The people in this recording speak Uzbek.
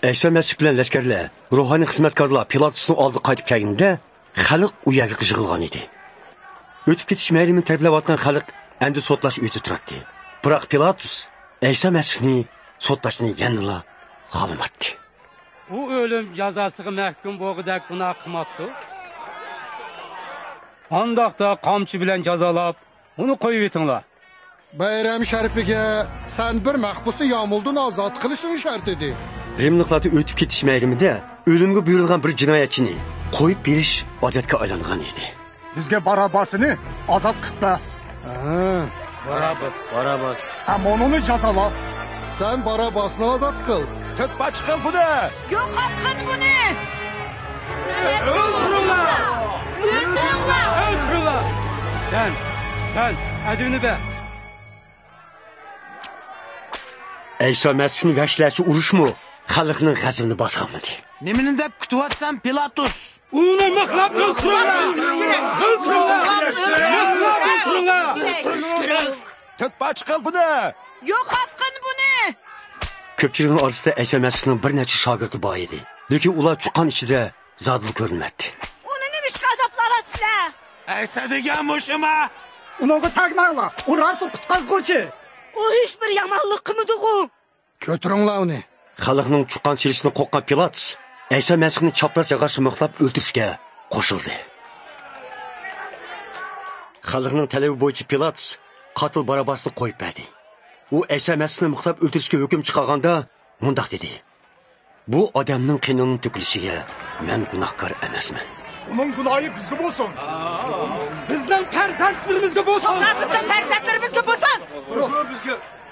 Әйса Мәсih bilan lashkarlar, ruhoniy xizmatkorlar Pilatusning oldiga qaytib kelganda, xalq u yerga yig'ilgan edi. O'tib ketish maylimini taraflayotgan xalq endi sotlash uyda turardi. Biroq Pilatus Әйса Мәсihni sotlashni yanada xohlamatdi. U o'lim jazosiga mahkum bo'lg'idek gunoh qilmabdi. Andaqda qamchi bilan jazolab, uni qo'yib etinglar. Bayram sharifiga sen bir mahbusni yomuldan ozod qilishing shart edi. Rimliklarda o'tib ketish maylimida o'limga buyurilgan bir jinoyatchini qo'yib berish odatga aylangan edi. Bizga Barabbasini ozod qilma. Barabbas. Ammo uni jazola. Sen Barabbasni ozod qil. To'ppa chiqil buni. Yo'qotqin buni. Öldürürler. Sen, adını be. Әйса Мәсihni vahshiylarcha urushmi? Xalqning g'azabini bosolmadi. Nimani deb kutyapsan Pilatus? Uni mixlab öldürürler. To'ppa chiqil buni. Yo'qotqin buni. Ko'pchilikning orasida Әйsa Мәсihning bir necha shogirdi bor edi. Lekin ular chiqqan ichida zodil ko'rinmadi. Uni nima g'azablaryapsizlar? Aysa degan mushima. Unaga tagmanglar. U rasul qutqazguvchi. O hech bir yomonlik qilmadi-ku. Ko'tiringlar uni. Xalqning chiqqan selishini qo'rqqan Pilatus Әйса Мәсihni chapras yog'ochga mixlab o'ldirishga qo'shildi. Xalqning talabi bo'yicha Pilatus qotil Barabbasni qo'yib berdi. U Әйса Мәсihni mixlab o'ldirishga hukm chiqarganda mundaq dedi: "Bu odamning qinining to'kilishiga men gunohkor emasman. Uning gunohi bizga bo'lsin. Bizning farzandlarimizga bo'lsin. Bizning farzandlarimizga bo'lsin. Bizga